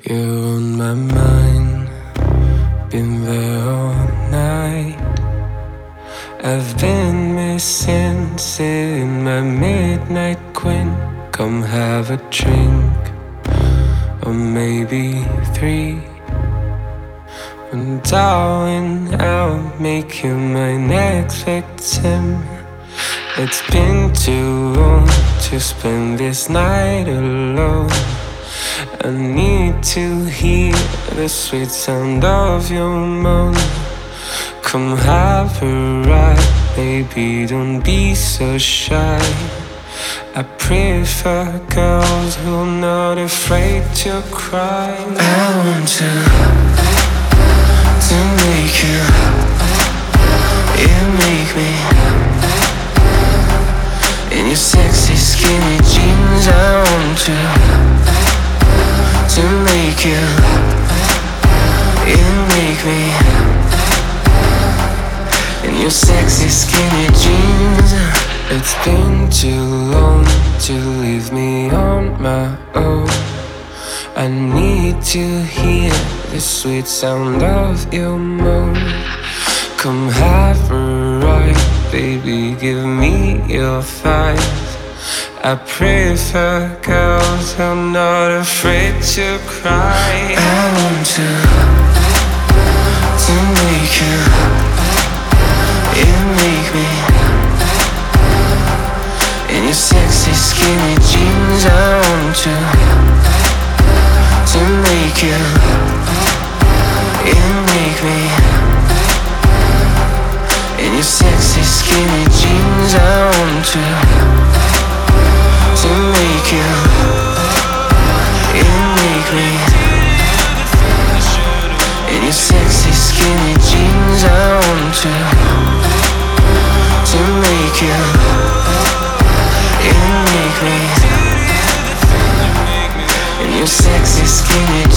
You're on my mind, been there all night. I've been missing, sitting my midnight queen. Come have a drink, or maybe three. And darling, I'll make you my next victim. It's been too long to spend this night alone. I need to hear the sweet sound of your moan. Come have a ride, baby, don't be so shy. I prefer girls who are not afraid to cry. I want to make you make me. In your sexy skinny jeans, I want to make you make me. In your sexy skinny jeans. It's been too long to leave me on my own. I need to hear the sweet sound of your moan. Come have a ride, baby, give me your thighs. I prefer girls who are not afraid to cry. I want to make you make me. In your sexy skinny jeans, I want to make you make me. In your sexy skinny jeans, I want to make you make me. In your sexy skinny jeans, I want to make you make me. In your sexy skinny